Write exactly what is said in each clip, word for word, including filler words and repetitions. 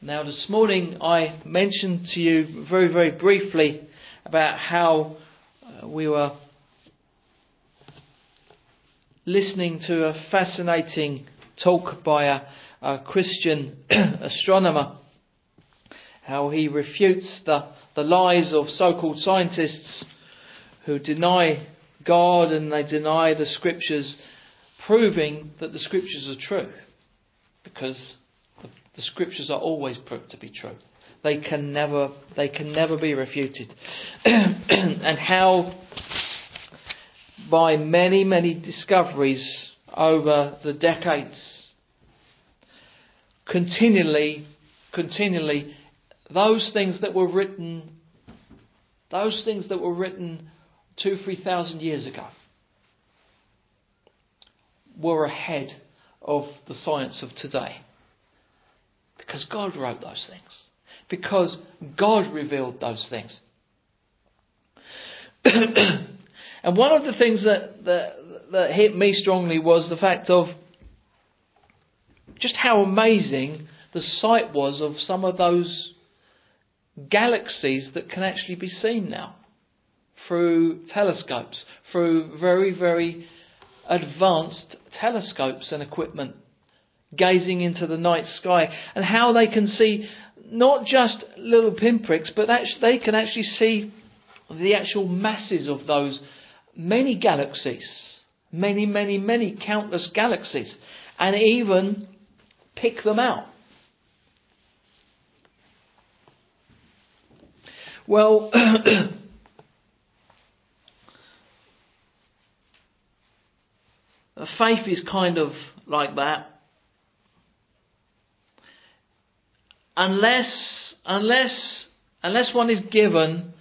Now this morning I mentioned to you very, very briefly about how uh, we were listening to a fascinating talk by a, a Christian astronomer, how he refutes the, the lies of so-called scientists who deny God and they deny the Scriptures, proving that the Scriptures are true, because the, the Scriptures are always proved to be true. They can never, they can never be refuted. And how by many, many discoveries over the decades, continually, continually, those things that were written, those things that were written two, three thousand years ago, were ahead of the science of today. Because God wrote those things. Because God revealed those things. And one of the things that, that that hit me strongly was the fact of just how amazing the sight was of some of those galaxies that can actually be seen now through telescopes, through very, very advanced telescopes and equipment, gazing into the night sky, and how they can see not just little pinpricks, but actually they can actually see the actual masses of those many galaxies, many, many, many countless galaxies, and even pick them out. Well, faith is kind of like that. Unless, unless, unless one is given,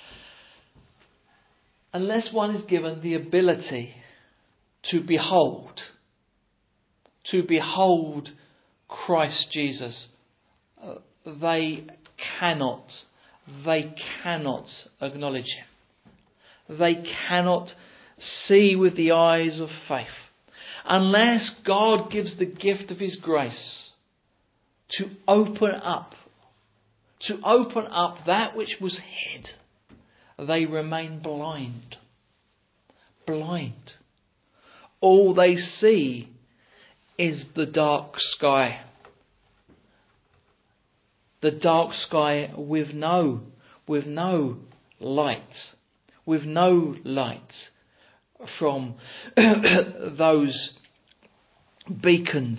unless one is given the ability to behold, to behold Christ Jesus, uh, they cannot, they cannot acknowledge Him. They cannot see with the eyes of faith. Unless God gives the gift of His grace to open up, to open up that which was hid, they remain blind. Blind. All they see is the dark sky. The dark sky with no, with no light, with no light from those beacons,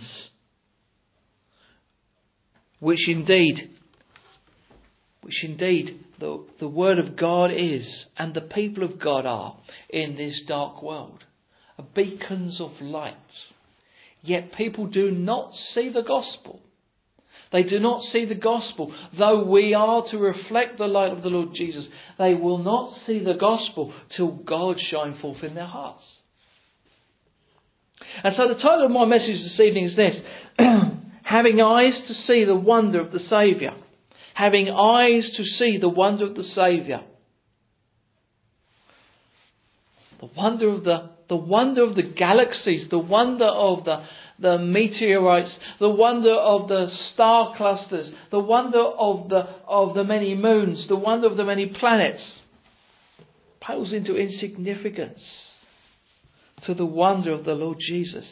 which indeed, which indeed the, the Word of God is, and the people of God are in this dark world, are beacons of light. Yet people do not see the gospel. They do not see the gospel. Though we are to reflect the light of the Lord Jesus, they will not see the gospel till God shine forth in their hearts. And so the title of my message this evening is this: having eyes to see the wonder of the Saviour. Having eyes to see the wonder of the Saviour. The wonder of the, the wonder of the galaxies, the wonder of the, the meteorites, the wonder of the star clusters, the wonder of the of the many moons, the wonder of the many planets, pales into insignificance to the wonder of the Lord Jesus.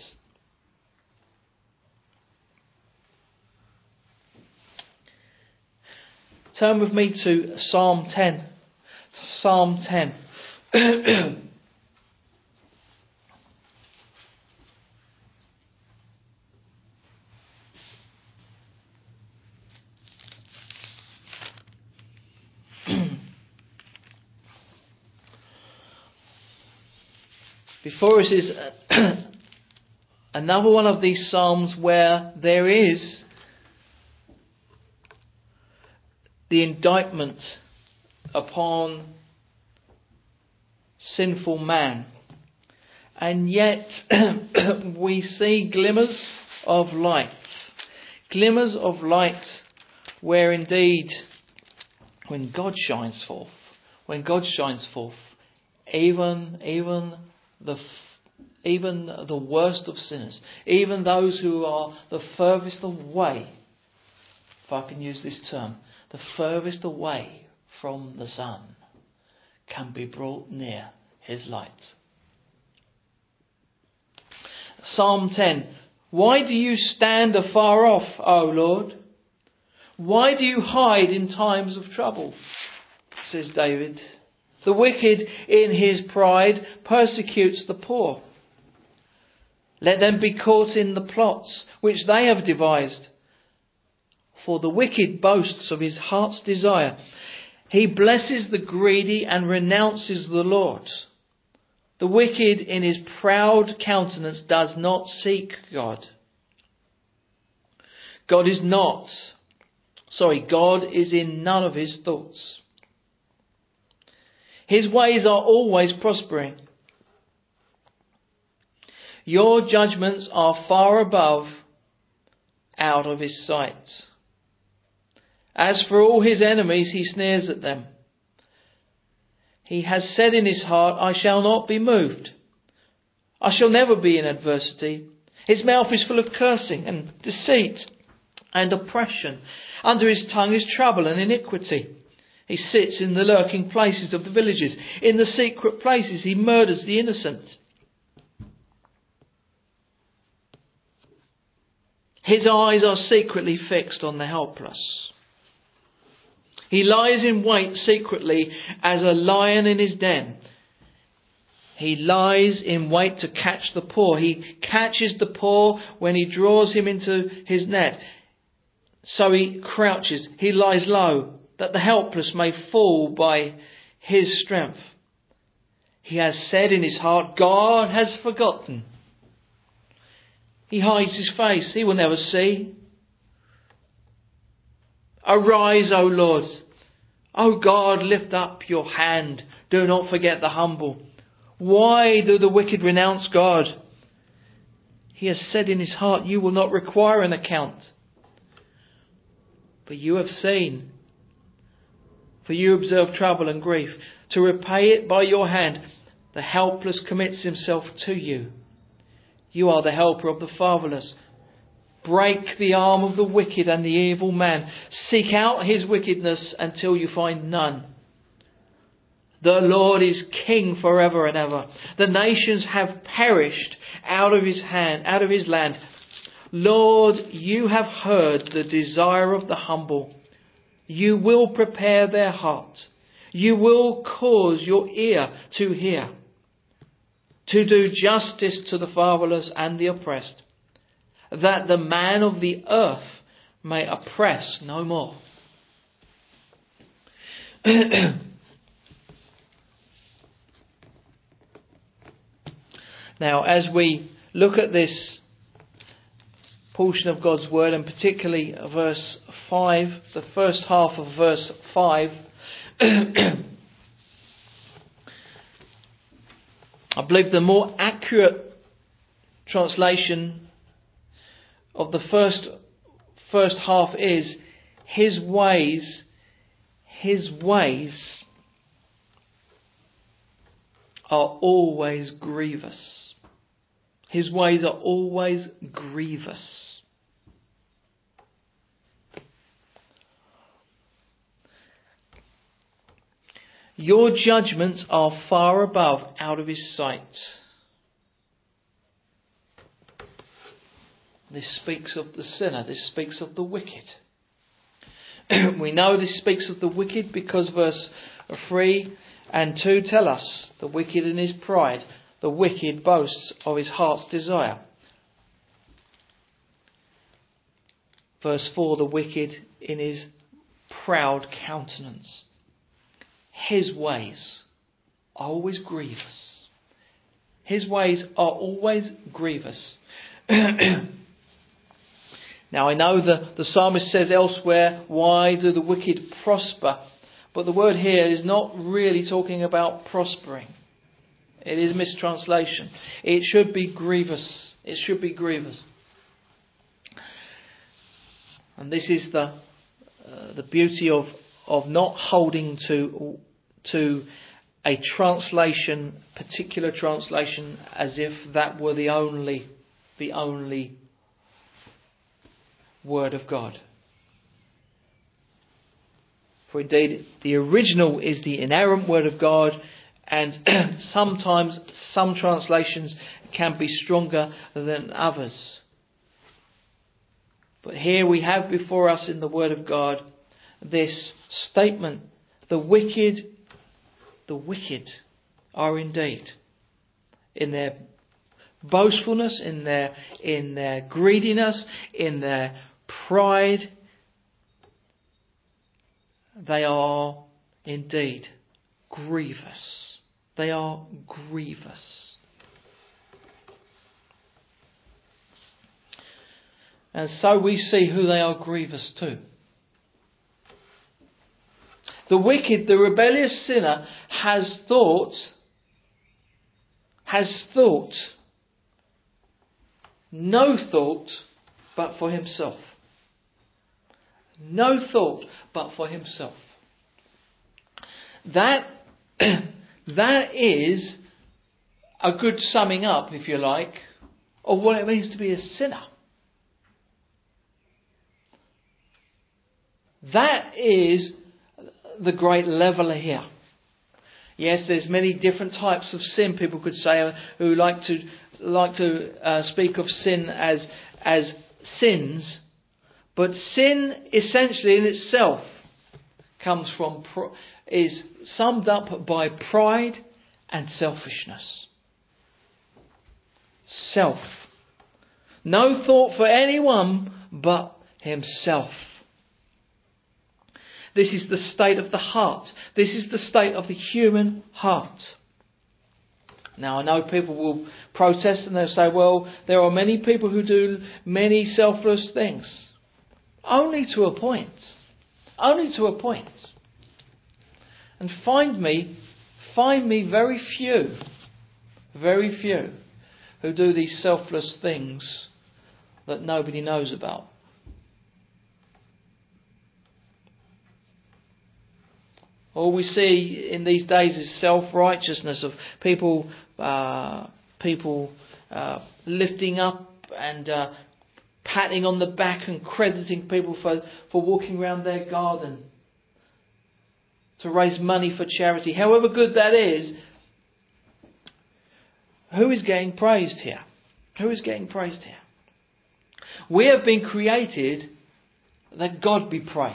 Turn with me to Psalm ten. Psalm ten. Before us is another one of these psalms where there is the indictment upon sinful man. And yet we see glimmers of light. Glimmers of light where indeed when God shines forth, when God shines forth, even, even the even the worst of sinners, even those who are the furthest away if I can use this term, the furthest away from the sun can be brought near his light. Psalm ten. Why do you stand afar off, O Lord? Why do you hide in times of trouble? Says David. The wicked in his pride persecutes the poor. Let them be caught in the plots which they have devised. For the wicked boasts of his heart's desire. He blesses the greedy and renounces the Lord. The wicked in his proud countenance does not seek God. God is not, sorry, God is in none of his thoughts. His ways are always prospering. Your judgments are far above, out of his sight. As for all his enemies, he sneers at them. He has said in his heart, I shall not be moved. I shall never be in adversity. His mouth is full of cursing and deceit and oppression. Under his tongue is trouble and iniquity. He sits in the lurking places of the villages. In the secret places he murders the innocent. His eyes are secretly fixed on the helpless. He lies in wait secretly as a lion in his den. He lies in wait to catch the poor. He catches the poor when he draws him into his net. So he crouches, he lies low, that the helpless may fall by his strength. He has said in his heart, God has forgotten. He hides his face, he will never see. Arise, O Lord. O God, lift up your hand. Do not forget the humble. Why do the wicked renounce God? He has said in his heart, you will not require an account. But you have seen, for you observe trouble and grief. To repay it by your hand, the helpless commits himself to you. You are the helper of the fatherless. Break the arm of the wicked and the evil man. Seek out his wickedness until you find none. The Lord is king forever and ever. The nations have perished out of his hand, out of his land. Lord, you have heard the desire of the humble. You will prepare their heart. You will cause your ear to hear, to do justice to the fatherless and the oppressed, that the man of the earth may oppress no more. Now, as we look at this portion of God's Word, and particularly verse five, the first half of verse five, I believe the more accurate translation of the first first half is, His ways, His ways are always grievous. His ways are always grievous. Your judgments are far above, out of his sight. This speaks of the sinner. This speaks of the wicked. We know this speaks of the wicked because verse three and two tell us, the wicked in his pride, the wicked boasts of his heart's desire. Verse four, the wicked in his proud countenance. His ways are always grievous. His ways are always grievous. Now I know the, the psalmist says elsewhere, why do the wicked prosper? But the word here is not really talking about prospering. It is a mistranslation. It should be grievous. It should be grievous. And this is the uh, the beauty of of not holding to to a translation, particular translation, as if that were the only the only word of God. For indeed, the original is the inerrant word of God, and sometimes some translations can be stronger than others. But here we have before us in the word of God this statement: the wicked, the wicked are indeed, in their boastfulness, in their in their greediness, in their pride, they are indeed grievous. They are grievous. And so we see who they are grievous to. The wicked, the rebellious sinner, has thought, has thought, no thought but for himself. No thought but for himself. That, that is a good summing up, if you like, of what it means to be a sinner. That is the great leveller here. Yes, there's many different types of sin, people could say, who like to like to uh, speak of sin as as sins, but sin essentially in itself comes from is summed up by pride and selfishness. Self. No thought for anyone but himself. This is the state of the heart. This is the state of the human heart. Now, I know people will protest and they'll say, well, there are many people who do many selfless things. Only to a point. Only to a point. And find me, find me very few, very few who do these selfless things that nobody knows about. All we see in these days is self-righteousness of people, uh, people uh, lifting up and uh, patting on the back and crediting people for, for walking around their garden to raise money for charity. However good that is, who is getting praised here? Who is getting praised here? We have been created that God be praised.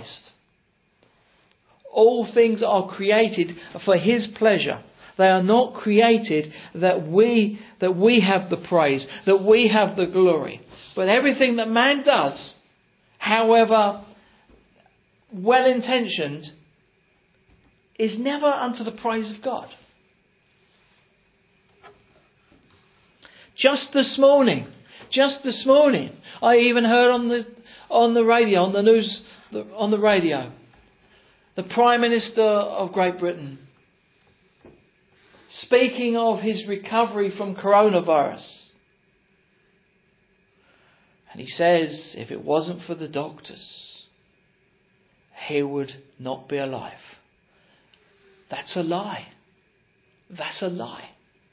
All things are created for His pleasure. They are not created that we that we have the praise, that we have the glory. But everything that man does, however well-intentioned, is never unto the praise of God. Just this morning, just this morning, I even heard on the on the radio, on the news, on the radio, the Prime Minister of Great Britain speaking of his recovery from coronavirus. And he says, if it wasn't for the doctors, he would not be alive. That's a lie. That's a lie.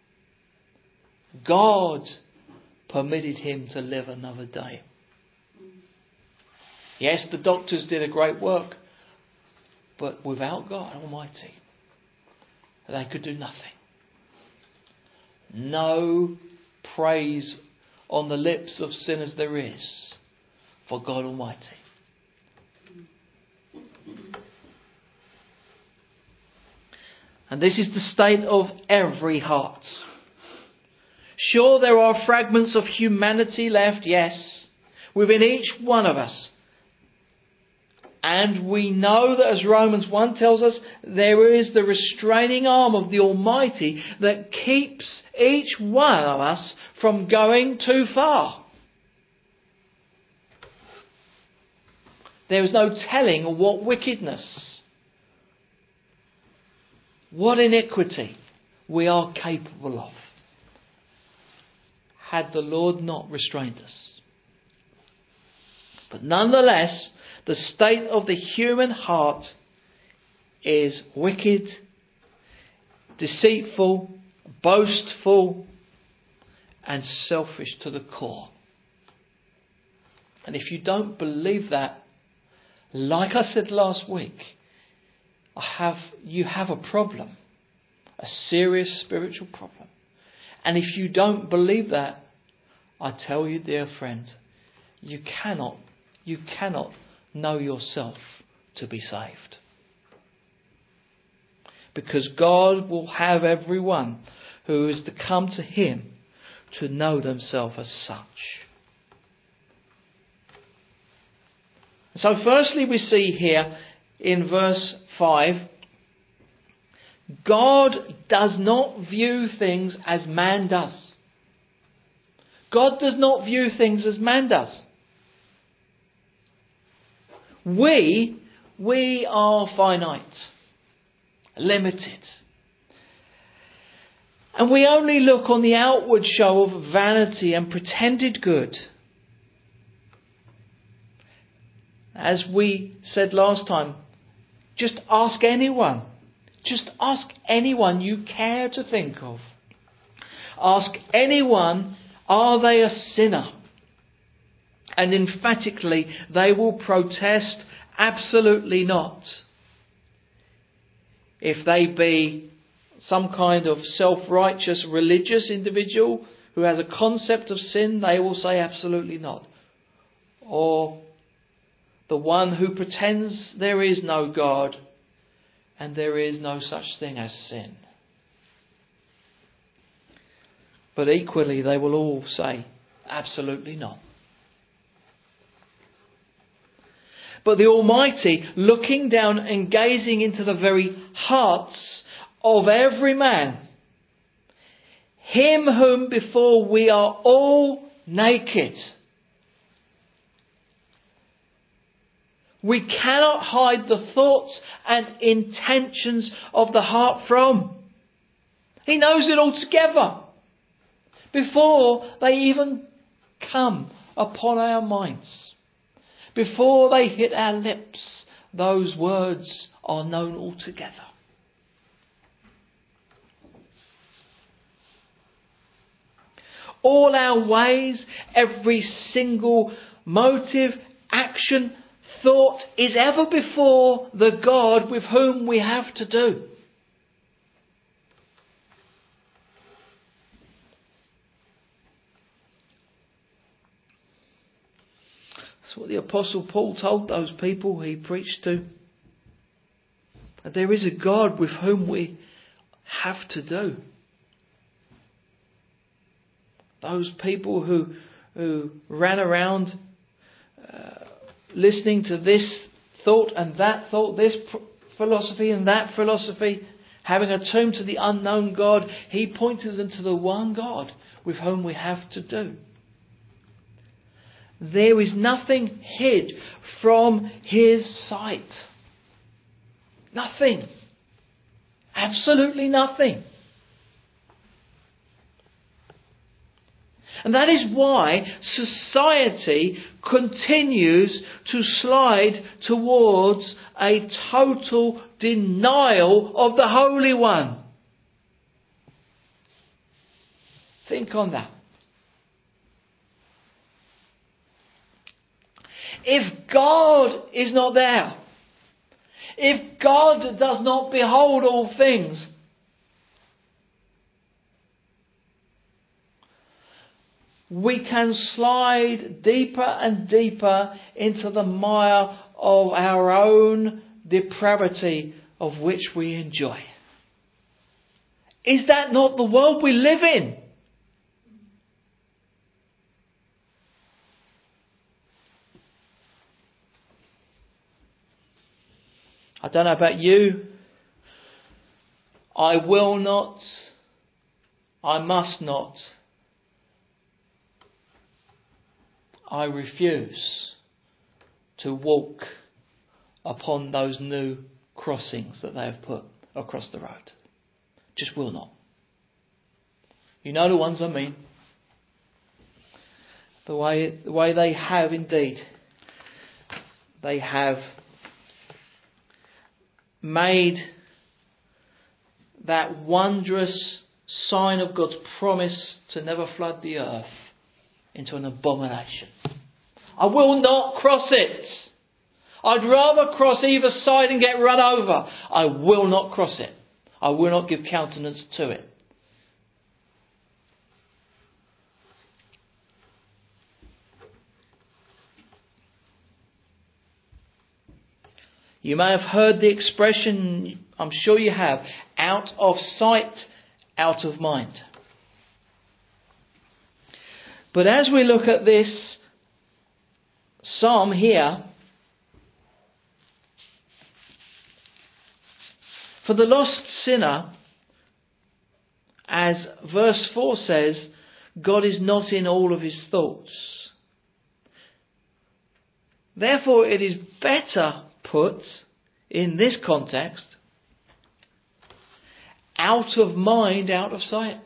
God permitted him to live another day. Yes, the doctors did a great work, but without God Almighty, they could do nothing. No praise on the lips of sinners there is for God Almighty. And this is the state of every heart. Sure, there are fragments of humanity left, yes, within each one of us. And we know that, as Romans one tells us, there is the restraining arm of the Almighty that keeps each one of us from going too far. There is no telling what wickedness, what iniquity we are capable of, had the Lord not restrained us. But nonetheless, the state of the human heart is wicked, deceitful, boastful, and selfish to the core. And if you don't believe that, like I said last week, I have, you have a problem. A serious spiritual problem. And if you don't believe that, I tell you, dear friend, you cannot, you cannot know yourself to be saved. Because God will have everyone who is to come to Him to know themselves as such. So firstly we see here in verse five, God does not view things as man does. God does not view things as man does. We, we are finite, limited. And we only look on the outward show of vanity and pretended good. As we said last time, just ask anyone. Just ask anyone you care to think of. Ask anyone, are they a sinner? And emphatically, they will protest, absolutely not. If they be some kind of self-righteous religious individual who has a concept of sin, they will say absolutely not. Or the one who pretends there is no God and there is no such thing as sin. But equally, they will all say absolutely not. But the Almighty, looking down and gazing into the very hearts of every man, Him whom before we are all naked, we cannot hide the thoughts and intentions of the heart from. He knows it all together before they even come upon our minds. Before they hit our lips, those words are known altogether. All our ways, every single motive, action, thought is ever before the God with whom we have to do. That's what the Apostle Paul told those people he preached to. That there is a God with whom we have to do. Those people who who ran around uh, listening to this thought and that thought, this pr- philosophy and that philosophy, having a tomb to the unknown God, he pointed them to the one God with whom we have to do. There is nothing hid from His sight. Nothing. Absolutely nothing. And that is why society continues to slide towards a total denial of the Holy One. Think on that. If God is not there, if God does not behold all things, we can slide deeper and deeper into the mire of our own depravity of which we enjoy. Is that not the world we live in? I don't know about you. I will not, I must not, I refuse to walk upon those new crossings that they have put across the road. Just will not. You know the ones I mean. The way, the way they have indeed. They have made that wondrous sign of God's promise to never flood the earth into an abomination. I will not cross it. I'd rather cross either side and get run over. I will not cross it. I will not give countenance to it. You may have heard the expression, I'm sure you have, out of sight, out of mind. But as we look at this psalm here, for the lost sinner, as verse four says, God is not in all of his thoughts. Therefore, it is better put in this context, out of mind, out of sight.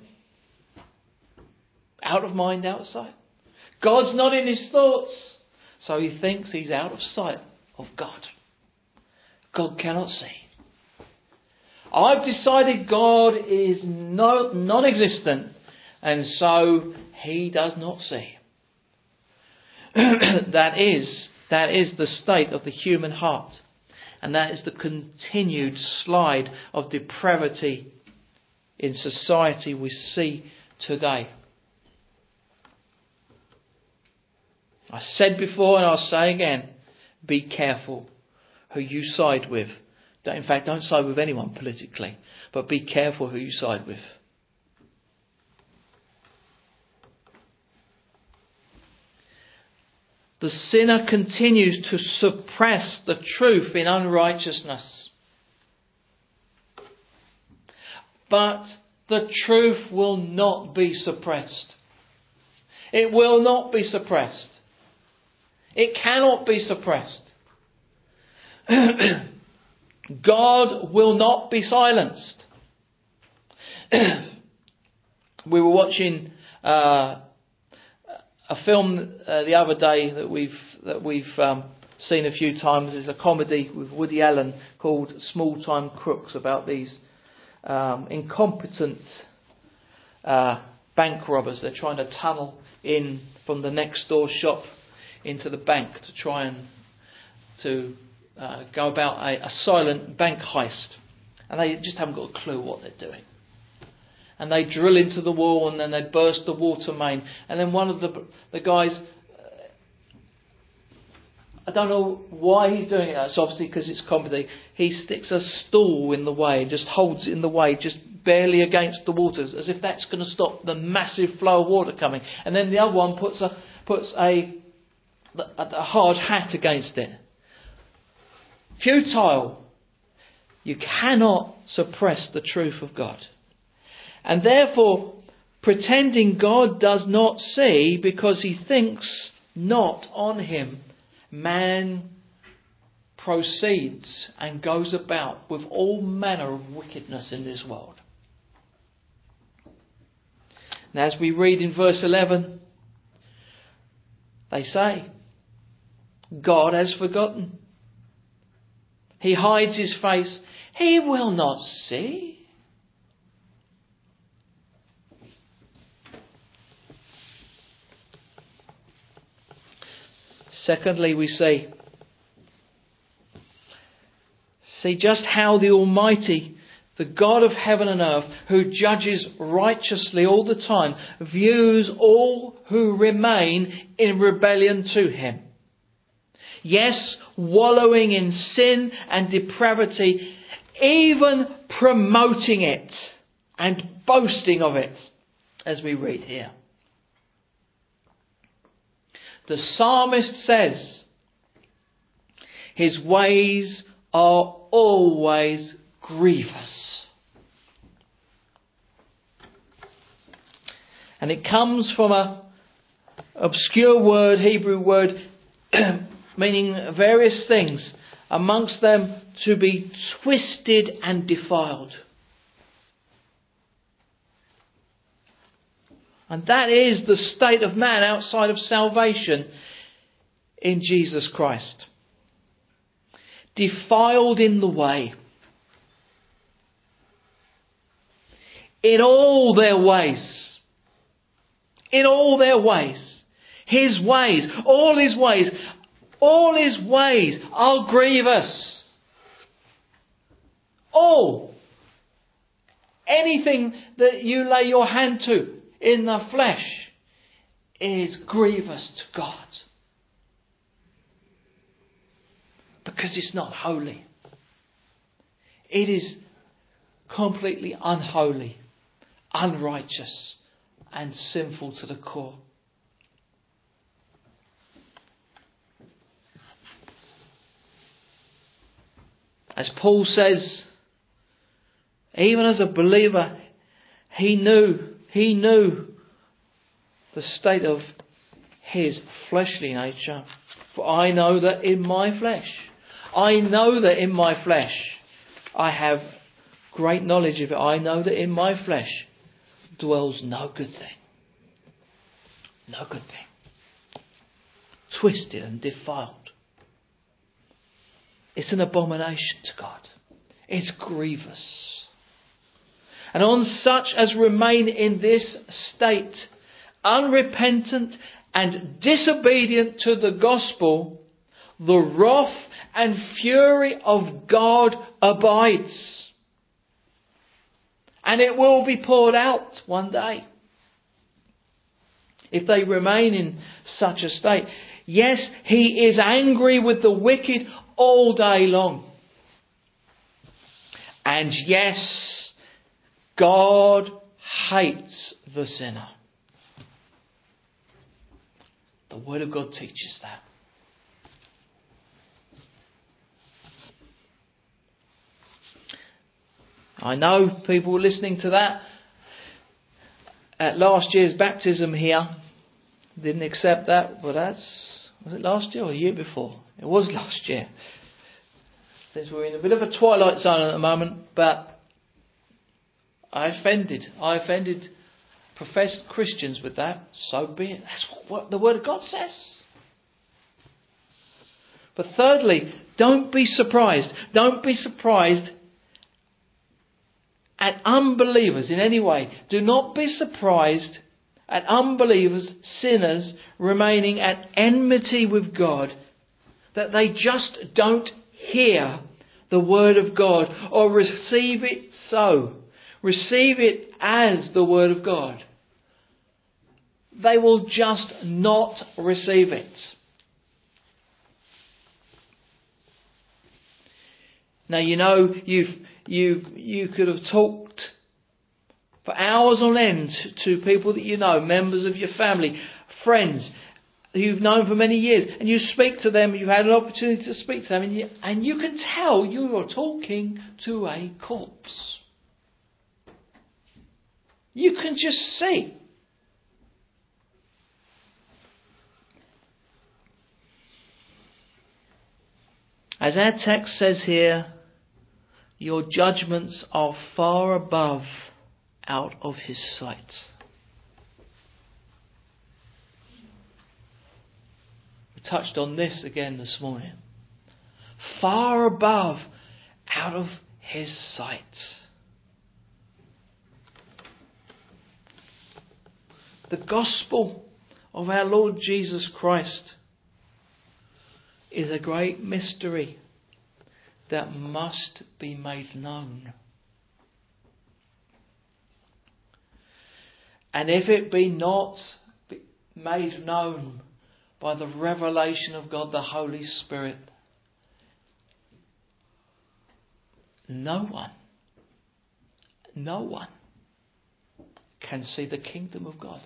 Out of mind, out of sight. God's not in his thoughts, so he thinks he's out of sight of God. God cannot see. I've decided God is no, non-existent, and so he does not see. that is, that is the state of the human heart. And that is the continued slide of depravity in society we see today. I said before and I'll say again, be careful who you side with. In fact, don't side with anyone politically, but be careful who you side with. The sinner continues to suppress the truth in unrighteousness. But the truth will not be suppressed. It will not be suppressed. It cannot be suppressed. God will not be silenced. We were watching uh, a film uh, the other day that we've that we've um, seen a few times. It's a comedy with Woody Allen called Small Time Crooks, about these um, incompetent uh, bank robbers. They're trying to tunnel in from the next door shop into the bank to try and to uh, go about a, a silent bank heist, and they just haven't got a clue what they're doing. And they drill into the wall, and then they burst the water main. And then one of the the guys, uh, I don't know why he's doing it. It's obviously because it's comedy. He sticks a stool in the way, just holds it in the way, just barely against the water, as if that's going to stop the massive flow of water coming. And then the other one puts a puts a a, a hard hat against it. Futile. You cannot suppress the truth of God. And therefore, pretending God does not see because he thinks not on him, man proceeds and goes about with all manner of wickedness in this world. And as we read in verse eleven, they say, God has forgotten. He hides his face. He will not see. Secondly, we see, see just how the Almighty, the God of heaven and earth, who judges righteously all the time, views all who remain in rebellion to him. Yes, wallowing in sin and depravity, even promoting it and boasting of it, as we read here. The psalmist says, his ways are always grievous. And it comes from a obscure word, Hebrew word, meaning various things, amongst them to be twisted and defiled. And that is the state of man outside of salvation in Jesus Christ. Defiled in the way. In all their ways. In all their ways. His ways. All his ways. All his ways are grievous. All. Anything that you lay your hand to in the flesh is grievous to God. Because it's not holy. It is completely unholy, unrighteous, and sinful to the core. As Paul says, even as a believer, he knew, he knew the state of his fleshly nature. For I know that in my flesh, I know that in my flesh, I have great knowledge of it. I know that in my flesh dwells no good thing. No good thing. Twisted and defiled. It's an abomination to God. It's grievous. And on such as remain in this state, unrepentant and disobedient to the gospel, the wrath and fury of God abides. And it will be poured out one day. If they remain in such a state. Yes, he is angry with the wicked all day long. And yes, God hates the sinner. The Word of God teaches that. I know people listening to that at last year's baptism here didn't accept that, but that's, was it last year or the year before? It was last year. Since we're in a bit of a twilight zone at the moment, but I offended. I offended professed Christians with that. So be it. That's what the Word of God says. But thirdly, don't be surprised. Don't be surprised at unbelievers in any way. Do not be surprised at unbelievers, sinners, remaining at enmity with God, that they just don't hear the Word of God or receive it so. Receive it as the Word of God. They will just not receive it. Now, you know, you've, you you could have talked for hours on end to people that you know, members of your family, friends who you've known for many years, and you speak to them, you've had an opportunity to speak to them, and you, and you can tell you are talking to a corpse. You can just see. As our text says here, your judgments are far above out of his sight. We touched on this again this morning. Far above out of his sight. The gospel of our Lord Jesus Christ is a great mystery that must be made known. And if it be not made known by the revelation of God the Holy Spirit, no one, no one can see the kingdom of God.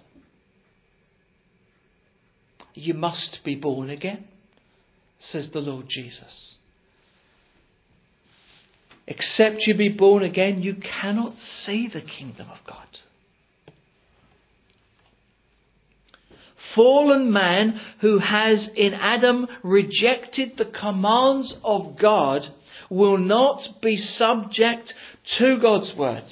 You must be born again, says the Lord Jesus. Except you be born again, you cannot see the kingdom of God. Fallen man who has in Adam rejected the commands of God will not be subject to God's word.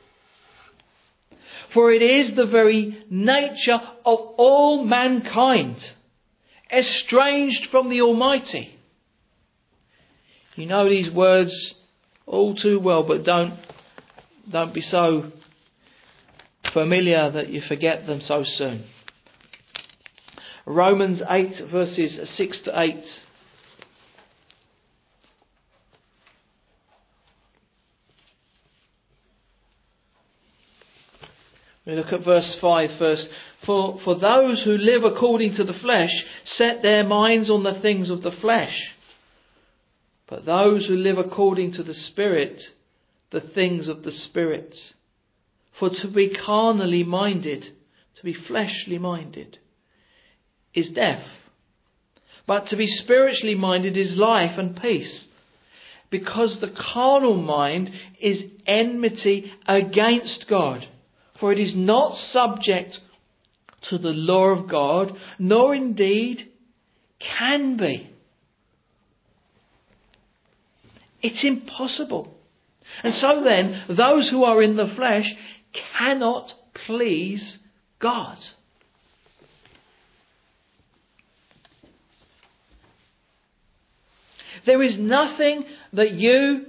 For it is the very nature of all mankind, estranged from the Almighty. You know these words all too well, but don't, don't be so familiar that you forget them so soon. Romans eight verses six to eight We look at verse five first. For, for those who live according to the flesh set their minds on the things of the flesh. But those who live according to the Spirit, the things of the Spirit. For to be carnally minded, to be fleshly minded, is death. But to be spiritually minded is life and peace. Because the carnal mind is enmity against God. For it is not subject to the law of God, nor indeed can be. It's impossible. And so then, those who are in the flesh cannot please God. There is nothing that you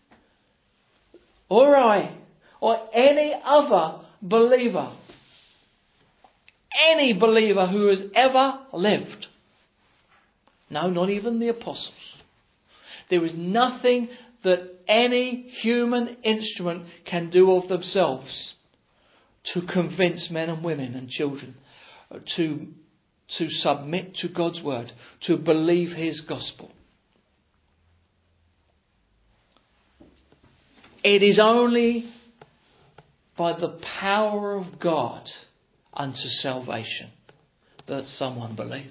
or I or any other believer, any believer who has ever lived, no, not even the apostles, there is nothing that any human instrument can do of themselves to convince men and women and children to, to submit to God's word, to believe His gospel. It is only by the power of God unto salvation that someone believes.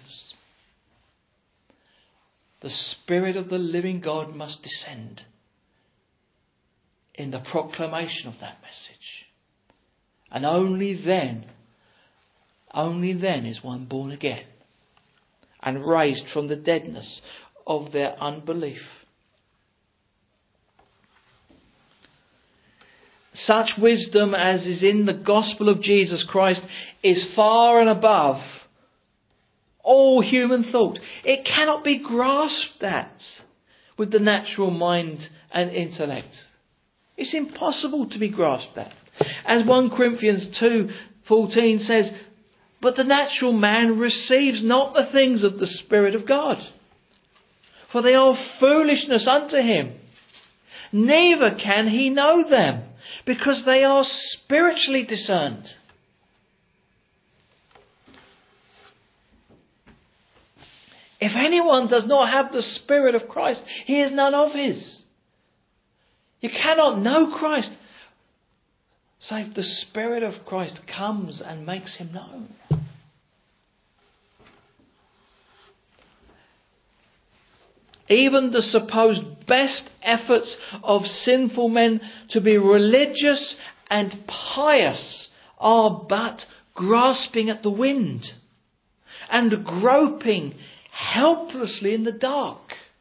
The Spirit of the living God must descend in the proclamation of that message. And only then, only then is one born again and raised from the deadness of their unbelief. Such wisdom as is in the gospel of Jesus Christ is far and above all human thought. It cannot be grasped at with the natural mind and intellect. It's impossible to be grasped at. As First Corinthians two fourteen says, but the natural man receives not the things of the Spirit of God, for they are foolishness unto him. Neither can he know them, because they are spiritually discerned. If anyone does not have the Spirit of Christ, he is none of his. You cannot know Christ save the Spirit of Christ comes and makes him known. Even the supposed best efforts of sinful men to be religious and pious are but grasping at the wind and groping helplessly in the dark.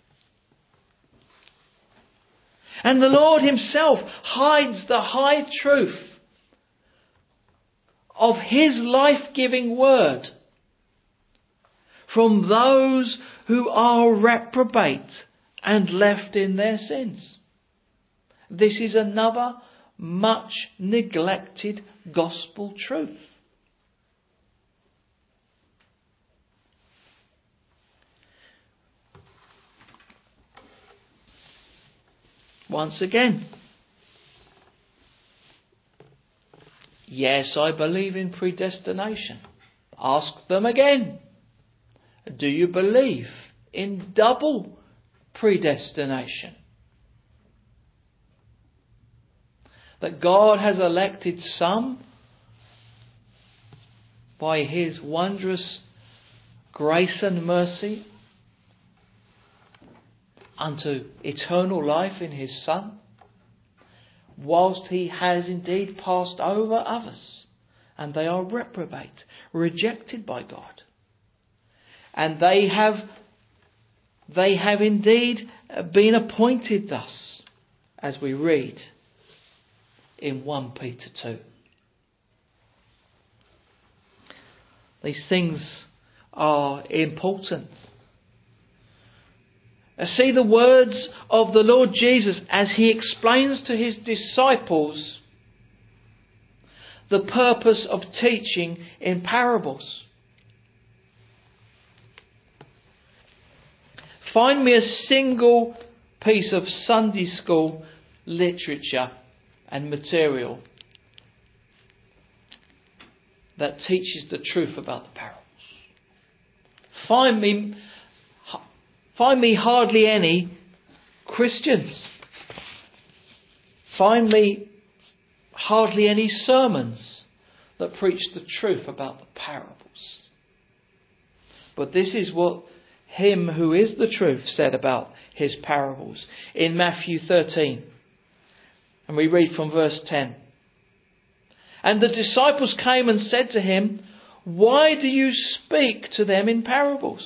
And the Lord Himself hides the high truth of His life-giving word from those who are reprobate and left in their sins. This is another much neglected gospel truth. Once again, yes, I believe in predestination. Ask them again. Do you believe in double predestination? That God has elected some by His wondrous grace and mercy unto eternal life in His Son, whilst He has indeed passed over others, and they are reprobate, rejected by God. And they have they have indeed been appointed thus, as we read in First Peter two. These things are important. See the words of the Lord Jesus as He explains to His disciples the purpose of teaching in parables. Find me a single piece of Sunday school literature and material that teaches the truth about the parables. Find me, find me hardly any Christians. Find me hardly any sermons that preach the truth about the parables. But this is what Him who is the truth said about His parables in Matthew thirteen. And we read from verse ten. And the disciples came and said to Him, "Why do you speak to them in parables?"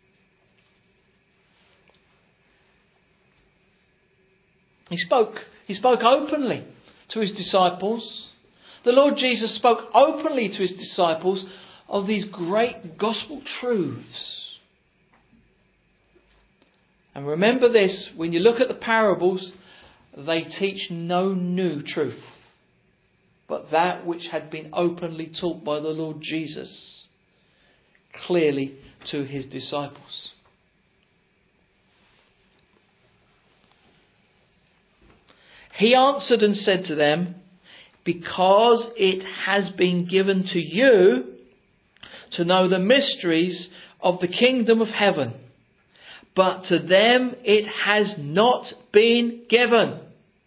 He spoke, he spoke openly to His disciples. The Lord Jesus spoke openly to His disciples of these great gospel truths. And remember this, when you look at the parables, they teach no new truth, but that which had been openly taught by the Lord Jesus clearly to His disciples. He answered and said to them, "Because it has been given to you to know the mysteries of the kingdom of heaven, but to them it has not been given."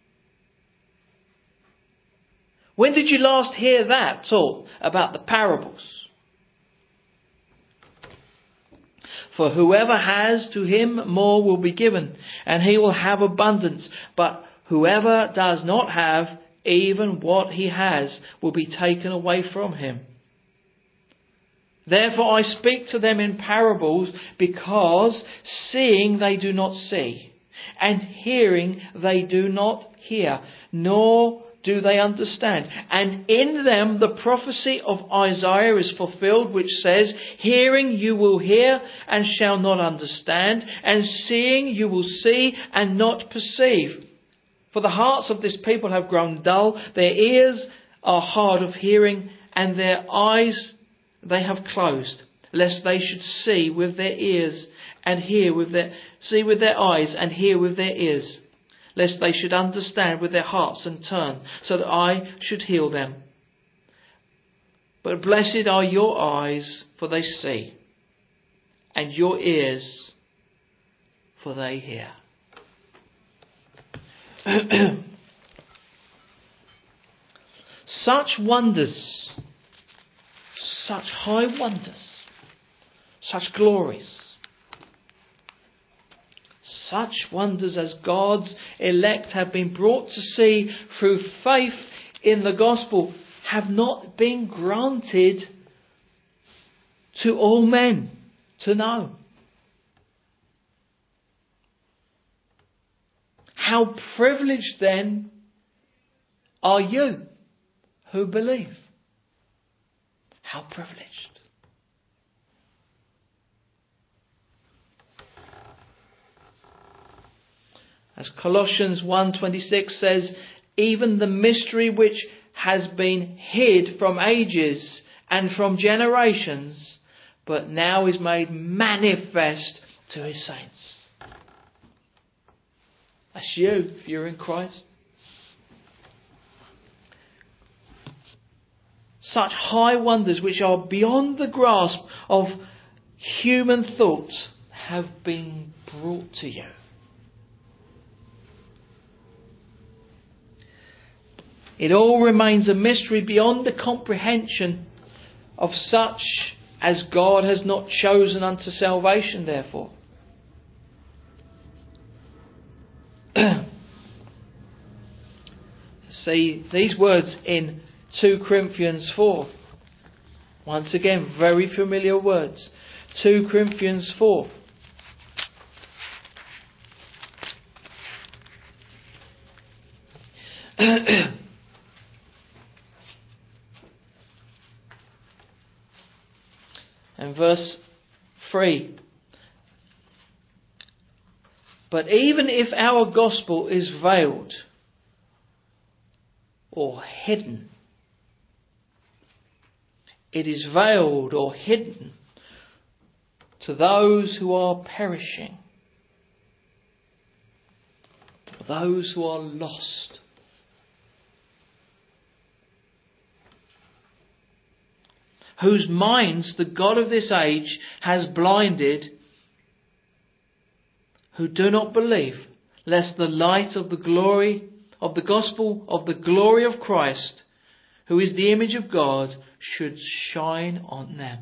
When did you last hear that taught about the parables? For whoever has, to him more will be given, and he will have abundance. But whoever does not have, even what he has will be taken away from him. Therefore I speak to them in parables, because seeing they do not see, and hearing they do not hear, nor do they understand. And in them the prophecy of Isaiah is fulfilled, which says, "Hearing you will hear and shall not understand, and seeing you will see and not perceive. For the hearts of this people have grown dull, their ears are hard of hearing, and their eyes they have closed, lest they should see with their ears and hear with their see with their eyes and hear with their ears, lest they should understand with their hearts and turn, so that I should heal them. But blessed are your eyes, for they see, and your ears, for they hear." Such wonders, such high wonders, such glories, such wonders as God's elect have been brought to see through faith in the gospel have not been granted to all men to know. How privileged then are you who believe? How privileged. As Colossians one twenty-six says, "Even the mystery which has been hid from ages and from generations, but now is made manifest to His saints." That's you, if you're in Christ. Such high wonders which are beyond the grasp of human thought have been brought to you. It all remains a mystery beyond the comprehension of such as God has not chosen unto salvation, therefore. See these words in two Corinthians four. Once again, very familiar words. two Corinthians four. And verse three. "But even if our gospel is veiled or hidden, it is veiled or hidden to those who are perishing, to those who are lost. whose minds the God of this age has blinded, who do not believe, lest the light of the glory of the gospel of the glory of Christ, who is the image of God, should shine on them.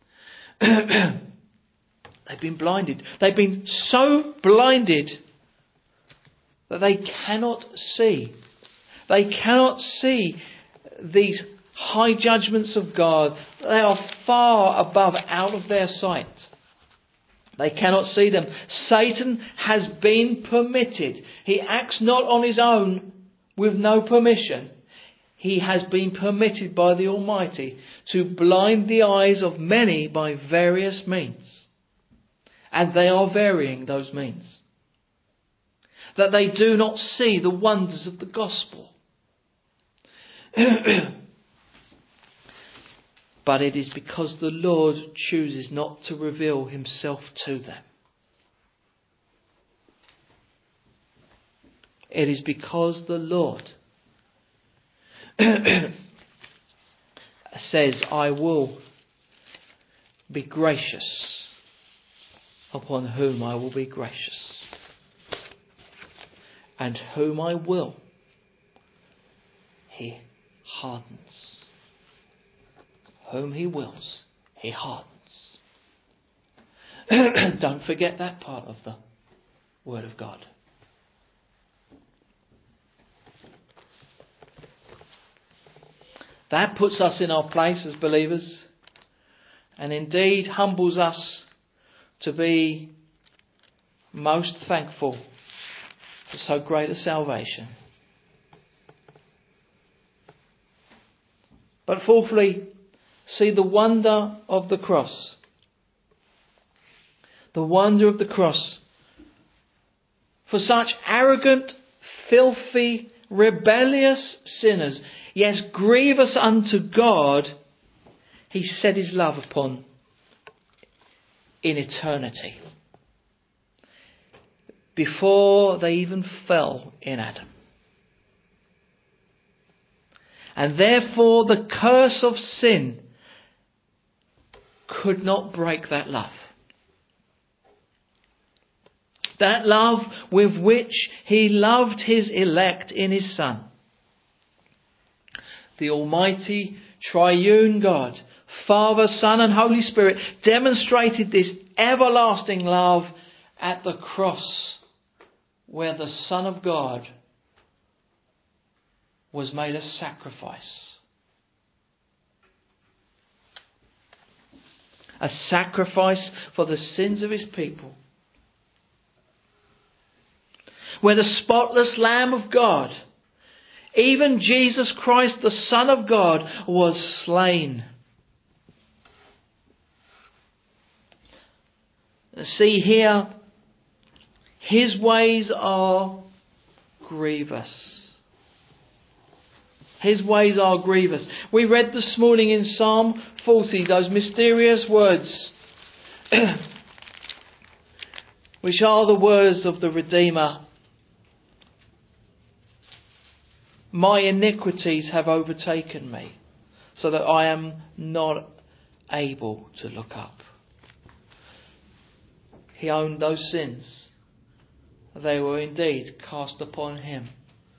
They've been blinded. They've been so blinded that they cannot see. They cannot see these high judgments of God. They are far above, out of their sight. They cannot see them. Satan has been permitted. He acts not on his own with no permission. He has been permitted by the Almighty to blind the eyes of many by various means. And they are varying those means. That they do not see the wonders of the gospel. But it is because the Lord chooses not to reveal himself to them. It is because the Lord says, I will be gracious upon whom I will be gracious, and whom I will, he hardens. Whom he wills, he hardens. Don't forget that part of the Word of God. That puts us in our place as believers, and indeed humbles us to be most thankful for so great a salvation. But fourthly, see the wonder of the cross. The wonder of the cross. For such arrogant, filthy, rebellious sinners, yes, grievous unto God, he set his love upon in eternity. Before they even fell in Adam. And therefore the curse of sin could not break that love. That love with which he loved his elect in his Son. The Almighty Triune God, Father, Son and Holy Spirit, demonstrated this everlasting love at the cross, where the Son of God was made a sacrifice. A sacrifice for the sins of his people. Where the spotless Lamb of God, even Jesus Christ, the Son of God, was slain. See here, his ways are grievous. His ways are grievous. We read this morning in Psalm forty those mysterious words which are the words of the Redeemer. My iniquities have overtaken me, so that I am not able to look up. He owned those sins. They were indeed cast upon him.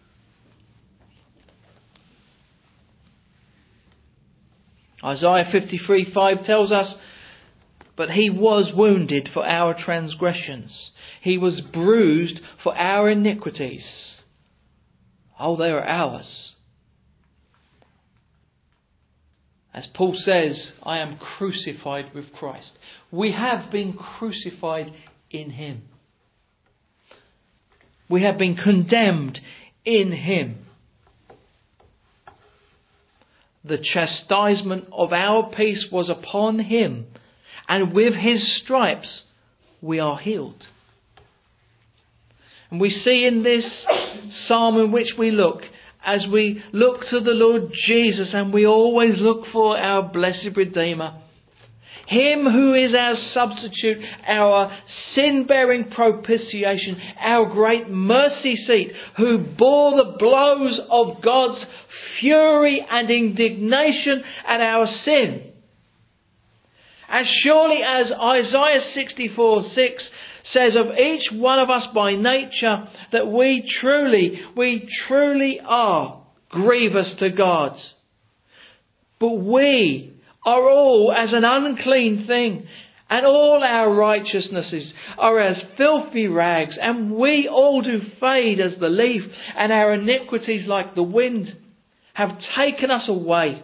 Isaiah fifty-three five tells us, but he was wounded for our transgressions. He was bruised for our iniquities. Oh, they are ours. As Paul says, I am crucified with Christ. We have been crucified in him. We have been condemned in him. The chastisement of our peace was upon him, and with his stripes we are healed. And we see in this psalm in which we look, as we look to the Lord Jesus, and we always look for our blessed Redeemer, him who is our substitute, our sin-bearing propitiation, our great mercy seat, who bore the blows of God's fury and indignation at our sin, As surely as Isaiah sixty-four six says of each one of us by nature that we truly, we truly are grievous to God. But we are all as an unclean thing, and all our righteousnesses are as filthy rags, and we all do fade as the leaf, and our iniquities like the wind have taken us away.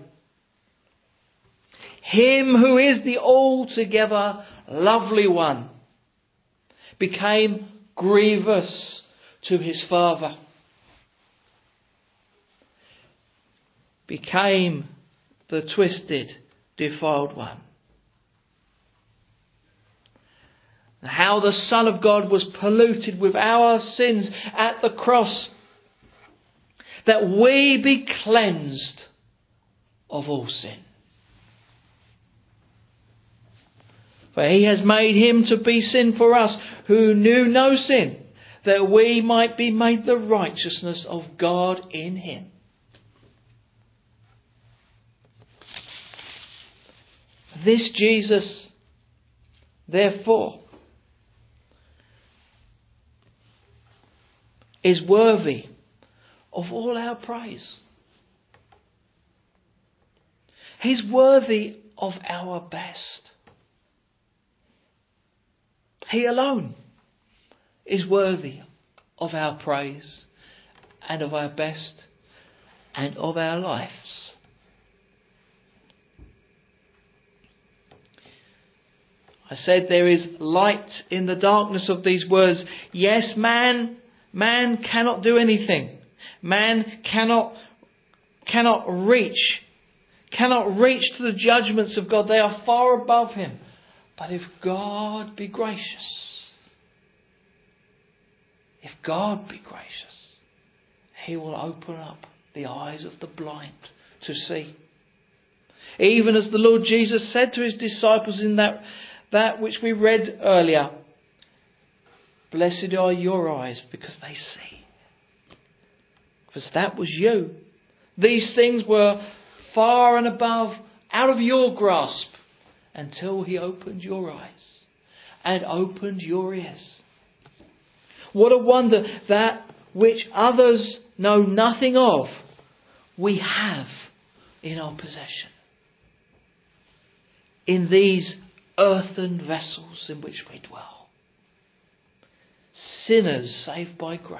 Him who is the altogether lovely one became grievous to his Father, became the twisted, defiled one. How the Son of God was polluted with our sins at the cross, that we be cleansed of all sin. For he has made him to be sin for us, who knew no sin, that we might be made the righteousness of God in him. This Jesus, therefore, is worthy of all our praise. He's worthy of our best. He alone is worthy of our praise and of our best and of our lives. I said there is light in the darkness of these words. Yes, man, man cannot do anything. Man cannot, cannot reach, cannot reach to the judgments of God. They are far above him. But if God be gracious, if God be gracious, he will open up the eyes of the blind to see. Even as the Lord Jesus said to his disciples in that, that which we read earlier, blessed are your eyes because they see. Because that was you. These things were far and above, out of your grasp, until he opened your eyes and opened your ears. What a wonder that which others know nothing of, we have in our possession. In these earthen vessels in which we dwell. Sinners saved by grace.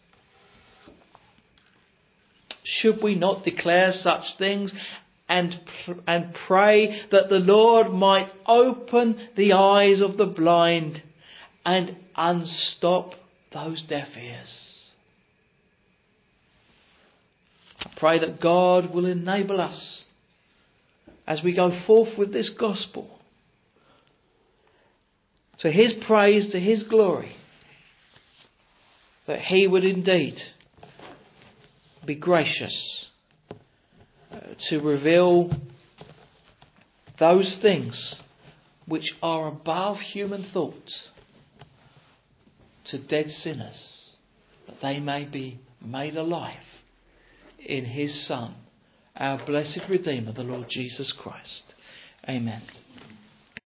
Should we not declare such things and and pray that the Lord might open the eyes of the blind and unstop those deaf ears? I pray that God will enable us as we go forth with this gospel to his praise, to his glory, that he would indeed be gracious to reveal those things which are above human thought to dead sinners, that they may be made alive in his Son, our blessed Redeemer, the Lord Jesus Christ. Amen.